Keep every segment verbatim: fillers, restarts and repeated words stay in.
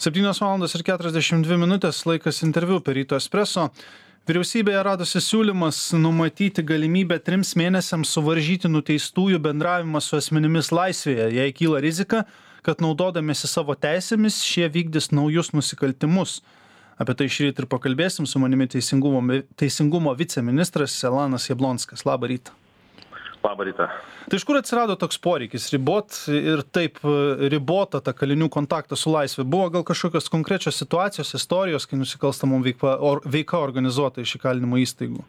septynios valandos ir keturiasdešimt dvi minutės, laikas interviu per Ryto Espresso. Vyriausybėje radosi siūlymas numatyti galimybę trims mėnesiams suvaržyti nuteistųjų bendravimą su asmenimis laisvėje, jei kyla rizika, kad naudodamiesi savo teisėmis šie vykdys naujus nusikaltimus. Apie tai šįryt ir pakalbėsim su manimi teisingumo, teisingumo viceministras Elanas Jablonskas. Labą rytą. Labą rytą. Tai iš kur atsirado toks poreikis ribot ir taip ribota tą kalinių kontaktą su laisvė? Buvo gal kažkokios konkrečios situacijos, istorijos, kai nusikalstamom veika, or, veika organizuota iš įkalinimo įstaigų?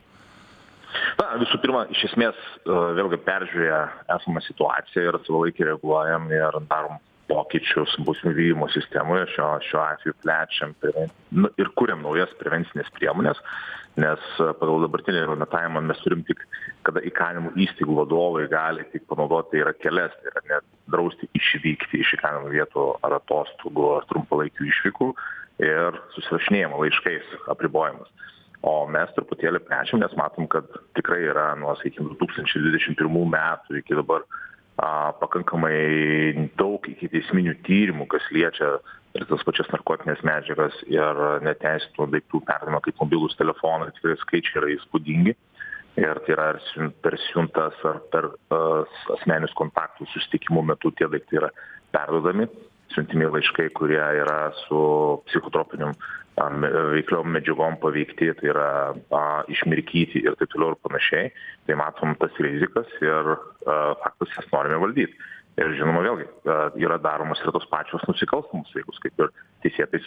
Na, visų pirma, iš esmės vėlgi peržiūrėję esamą situaciją ir savalaikiai reaguojam ir darom pokyčius bausmių vykdymo sistemoje, šio, šiuo atveju plečiam nu, ir kuriam naujas prevencinės priemonės, nes pagal dabartinį reglamentavimą mes turim tik, kada įkalinimo įstaigų vadovai gali tik panaudoti, tai yra kelias, tai yra net drausti išvykti iš įkalinimo vietų ar atostogų ar trumpalaikių išvykų ir susirašinėjimo laiškais apribojimas. O mes truputėlį plečiam, nes matom, kad tikrai yra nuo, sakykime, du tūkstančiai dvidešimt pirmų metų iki dabar a, pakankamai daug ikiteisminių tyrimų, kas liečia ir tas pačias narkotinės medžiagas ir neteisėtų daiktų perdavimą kaip mobilūs telefonai, tikrai skaičiai yra įspūdingi. Ir tai yra ar per siuntas ar per uh, asmenius kontaktus susitikimų metu tie daiktai yra perduodami, siuntimi laiškai, kurie yra su psichotropinium um, veikliom medžiagom paveikti, tai yra uh, išmirkyti ir taip toliau ir panašiai. Tai matom tas rizikas ir uh, faktus jas norime valdyti. Ir žinoma, vėlgi, yra daromos ir tos pačios nusikalstamos veikos, kaip ir teisėtais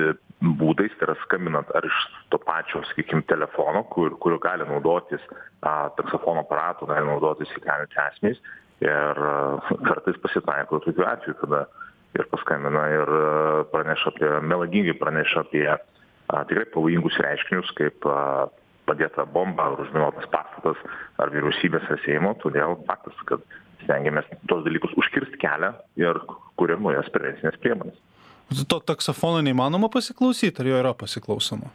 būdais, tai yra skambinant ar iš to pačio, sakykime, telefono, kur, kurio gali naudotis a, taksofono aparatų, gali naudotis įkalinti asmenys. Ir a, kartais pasitaiko tokių atvejų, kada ir paskambina ir praneša apie, melagingai praneša apie a, tikrai pavojingus reiškinius, kaip a, padėta bomba, ar užminuotas pastatas, ar vyriausybės ar Seimo, todėl faktas, kad stengiamės tos dalykus užkirsti kelią ir kuriam naujas prevencinės priemonės. To taksofono neįmanoma pasiklausyti, ar jo yra pasiklausoma?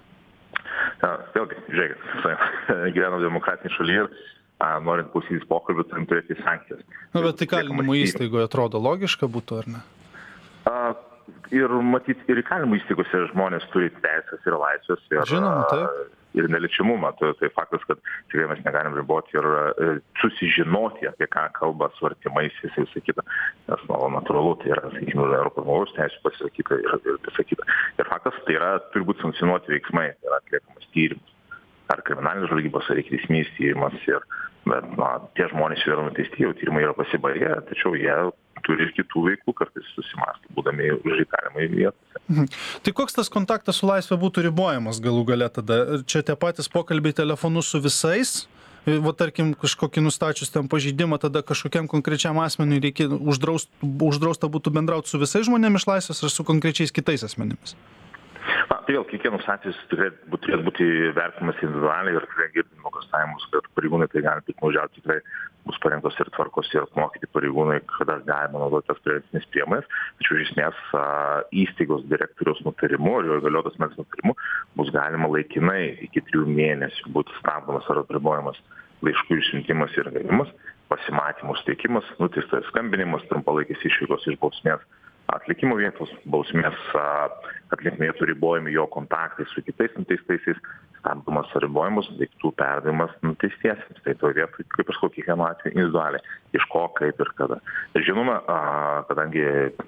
Ja, vėlgi, žiūrėkit, gyvenam demokratinį šalyje ir a, norint klausytis pokalbių, turim turėti sankcijas. Na, bet įkalinimo įstaigoje atrodo logiška būtų, ar ne? A, ir matyt, ir įkalinimo įstaigose žmonės turi teisės ir laisvės. Ir, Žinoma, taip. Ir neliečiamumą. Tai, tai faktas, kad tikrai mes negalim riboti ir e, susižinoti, apie ką kalba su artimaisiais ir visą kitą. Nes, nu, natūralu, tai yra, sakykime, Europos žmogaus teisų pasisakyta ir, ir visą kitą. Ir faktas, tai yra, turi būti sankcionuoti veiksmai, tai yra atliekamas tyrimas. Ar kriminalinės žvalgybos, ar ikiteisminis tyrimas. Ir, bet, na, tie žmonės yra nuteisti, jau tyrimai yra pasibaigę, tačiau jie turi ir kitų veikų, kartais susimąsto, būdami už įkalinimo vietose. Mhm. Tai koks tas kontaktas su laisvė būtų ribojamas galų gale tada? Čia tie patys pokalbiai telefonu su visais? Va, tarkim, kažkokį nustačius ten pažeidimą, tada kažkokiam konkrečiam asmeniui reikia uždraust, uždrausta būtų bendrauti su visais žmonėmis iš laisvės ar su konkrečiais kitais asmenimis? Na, tai vėl, kiekvienas atvejis tikrai turėtų būti vertinamas individualiai ir tikrai girdim nuogąstavimus, kad pareigūnai tai gali piktnaudžiauti, tikrai bus parengtos ir tvarkos ir apmokyti pareigūnai, kada galima naudoti tas prevencinės priemonės, tačiau iš esmės įstaigos direktoriaus nutarimu ir jo įgaliotas asmens nutarimu bus galima laikinai iki trijų mėnesių būti stabdomas ar apribojamas laiškų išsiuntimas ir gavimas, pasimatymų suteikimas, nuteistojo skambinimas, trumpalaikės išvykos iš bausmės atlikimo vietos, bausmės atlikimo vietų ribojami jo kontaktai su kitais nuteistaisiais, stabdomas ar ribojimas, daiktų perdavimas nuteistiesiems. Tai toje vietoje, kaip aš sakau, kiekvienu atveju individualiai, iš ko, kaip ir kada. Ir žinoma, kadangi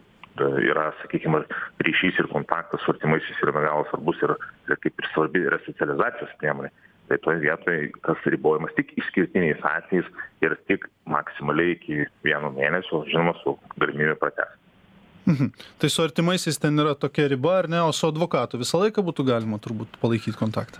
yra, sakykime, ryšys ir kontaktas su artimaisiais yra be galo svarbus ir, ir kaip ir svarbi yra socializacijos priemonė, tai toje vietoje tas ribojimas tik išskirtiniais atvejais ir tik maksimaliai iki vieno mėnesio, žinoma, su galimybė pratęsti. Mhm. Tai su artimaisiais ten yra tokia riba, ar ne, o su advokatu visą laiką būtų galima turbūt palaikyti kontaktą?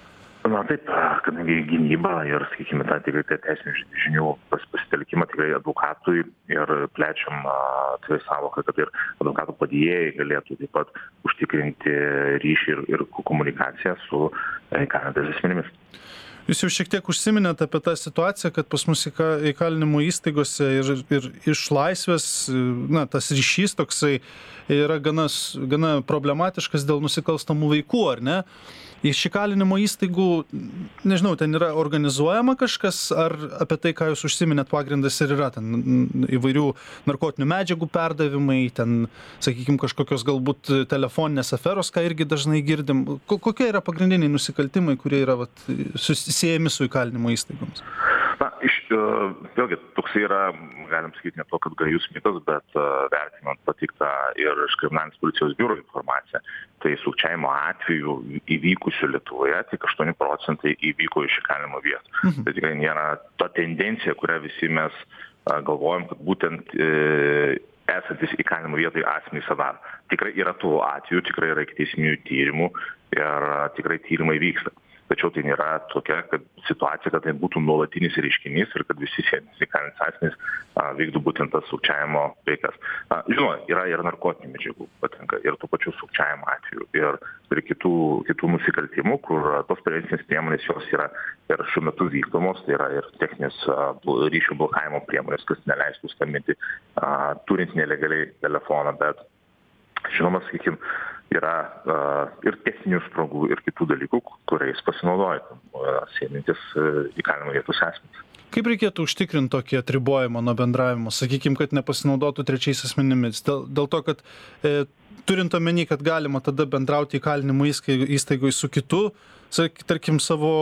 Na taip, kadangi gynyba ir, sakykime, tą tikrai tai teisinių žinių pas, pasitelkimą tikrai advokatui ir plečiam tai savoką, kad ir advokatų padėjėjai galėtų taip pat užtikrinti ryšį ir, ir komunikaciją su įkalintais asmenimis. Jūs jau šiek tiek užsiminėte apie tą situaciją, kad pas mus įkalinimo įstaigose ir, ir iš laisvės, na, tas ryšys toksai yra gana, gana problematiškas dėl nusikalstamų veikų, ar ne? iš įkalinimo įstaigų, nežinau, ten yra organizuojama kažkas, ar apie tai, ką jūs užsiminėt, pagrindas ir yra ten įvairių narkotinių medžiagų perdavimai, ten, sakykime, kažkokios galbūt telefoninės aferos, ką irgi dažnai girdim. Kokie yra pagrindiniai nusikaltimai, kurie yra vat, susijęmi su įkalinimo įstaigomis? Na, iš, vėlgi, toks yra, galim sakyti, ne to, kad gajus mitas, bet vertinant patiktą ir iš kriminalinės policijos biuro informaciją, tai sukčiavimo atveju įvykusių Lietuvoje tik aštuoni procentai įvyko iš įkalinimo vietų. Mhm. Tai tikrai nėra ta tendencija, kurią visi mes galvojam, kad būtent e, esantis įkalinimo vietoje asmenys tą daro. Tikrai yra tų atvejų, tikrai yra ikiteisminių tyrimų ir tikrai tyrimai vyksta. Tačiau tai nėra tokia kad situacija, kad tai būtų nuolatinis reiškinys ir kad visi sėdintys įkalinti asmenys vykdo būtent tas sukčiavimo veikas. Žinoma, yra ir narkotinių medžiagų patenka, ir tų pačių sukčiavimo atvejų, ir, ir kitų, kitų nusikaltimų, kur tos prevencinės priemonės jos yra ir šiuo metu vykdomos, tai yra ir techninės ryšių blokavimo priemonės, kas neleistų skambinti turint nelegaliai telefoną, bet žinoma, sakykime, yra uh, ir techninių spragų, ir kitų dalykų, kuriais pasinaudoja uh, sėdintis uh, įkalinimo vietos asmenys. Kaip reikėtų užtikrinti tokį atribojimą nuo bendravimo, sakykime, kad nepasinaudotų trečiais asmenimis? Dėl, dėl to, kad e, turint omeny, kad galima tada bendrauti įkalinimo įstaigoje su kitu, tarkim, savo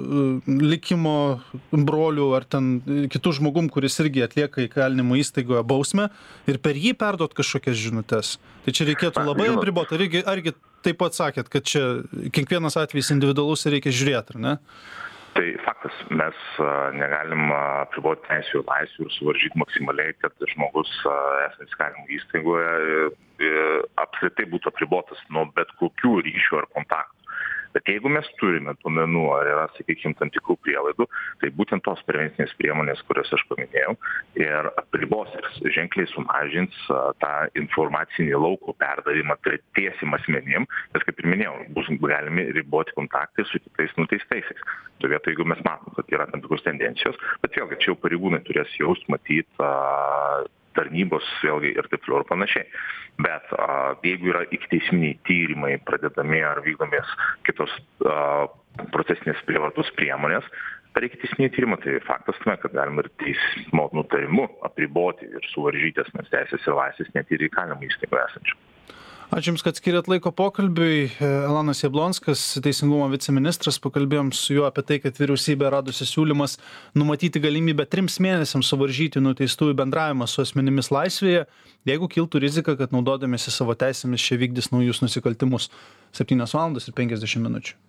likimo broliu ar ten kitų žmogum, kuris irgi atlieka įkalinimo įstaigoje bausmę ir per jį perduot kažkokias žinutes. Tai čia reikėtų labai apriboti. Argi, argi taip pat sakėt, kad čia kiekvienas atvejis individualus ir reikia žiūrėti, ar ne? Tai faktas, mes negalim apriboti teisių ir laisvių ir suvaržyti maksimaliai, kad žmogus esantis įkalinimo įstaigoje apskritai būtų apribotas nuo bet kokių ryšių ar kontaktų. Bet jeigu mes turime duomenų, ar yra, sakykime, tam tikrų prielaidų, tai būtent tos prevencinės priemonės, kurias aš paminėjau, ir apribos ir ženkliai sumažins tą informacinį lauko perdavimą tretiesiem asmenim, nes, kaip ir minėjau, bus galimi riboti kontaktai su kitais nuteistaisiais. Tuo vietu, jeigu mes matom, kad yra tam tikros tendencijos, bet vėlgi, čia jau pareigūnai turės jaust, matyt, tarnybos vėlgi ir taip toliau ir panašiai. Bet a, jeigu yra ikiteisminiai tyrimai pradedami ar vykdomės kitos a, procesinės prievartos priemonės, per ikiteisminį tyrimą, tai faktas tame, kad galima ir teismo nutarimu apriboti ir suvaržyti asmens teisės ir laisvės net ir įkalinimo įstaigoje esančių. Ačiū Jums, kad skiriat laiko pokalbiui. Elanas Jablonskas, Teisingumo viceministras, pakalbėjom su juo apie tai, kad vyriausybė radusi siūlymas numatyti galimybę trims mėnesiams suvaržyti nuteistųjų bendravimą su asmenimis laisvėje, jeigu kiltų rizika, kad naudodamiesi savo teisėmis šie vykdys naujus nusikaltimus. septynios valandos ir penkiasdešimt minučių.